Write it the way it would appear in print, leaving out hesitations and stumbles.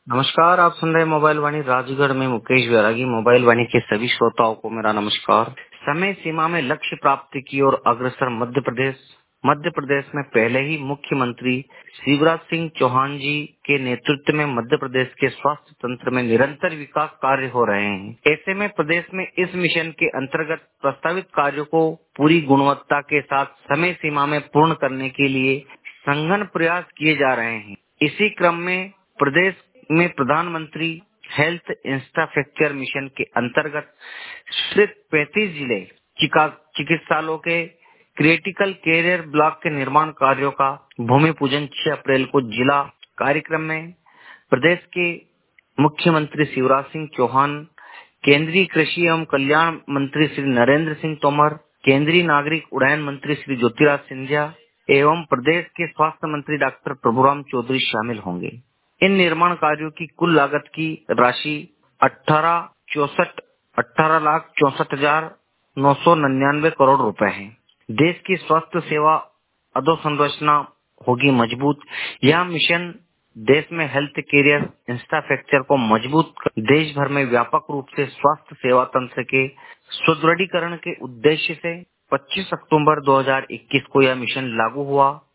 नमस्कार, आप सुन रहे मोबाइल वाणी राजगढ़ में मुकेश बैरागी। मोबाइल वाणी के सभी श्रोताओं को मेरा नमस्कार। समय सीमा में लक्ष्य प्राप्ति की ओर अग्रसर मध्य प्रदेश में पहले ही मुख्यमंत्री शिवराज सिंह चौहान जी के नेतृत्व में मध्य प्रदेश के स्वास्थ्य तंत्र में निरंतर विकास कार्य हो रहे हैं। ऐसे में प्रदेश में इस मिशन के अंतर्गत प्रस्तावित कार्यों को पूरी गुणवत्ता के साथ समय सीमा में पूर्ण करने के लिए सघन प्रयास किए जा रहे हैं। इसी क्रम में प्रदेश में प्रधानमंत्री हेल्थ इंफ्रास्ट्रक्चर मिशन के अंतर्गत सिर्फ 35 जिले चिकित्सालयों के क्रिटिकल केयर ब्लॉक के निर्माण कार्यों का भूमि पूजन 6 अप्रैल को जिला कार्यक्रम में प्रदेश के मुख्यमंत्री शिवराज सिंह चौहान, केंद्रीय कृषि एवं कल्याण मंत्री श्री नरेंद्र सिंह तोमर, केंद्रीय नागरिक उड्डयन मंत्री श्री ज्योतिराज सिंधिया एवं प्रदेश के स्वास्थ्य मंत्री डॉक्टर प्रभुराम चौधरी शामिल होंगे। इन निर्माण कार्यों की कुल लागत की राशि 18,64,999 करोड़ रुपए है। देश की स्वास्थ्य सेवा अधोसंरचना होगी मजबूत। यह मिशन देश में हेल्थ केयर इंफ्रास्ट्रक्चर को मजबूत कर देश भर में व्यापक रूप से स्वास्थ्य सेवा तंत्र के सुदृढ़ीकरण के उद्देश्य से 25 अक्टूबर 2021 को यह मिशन लागू हुआ।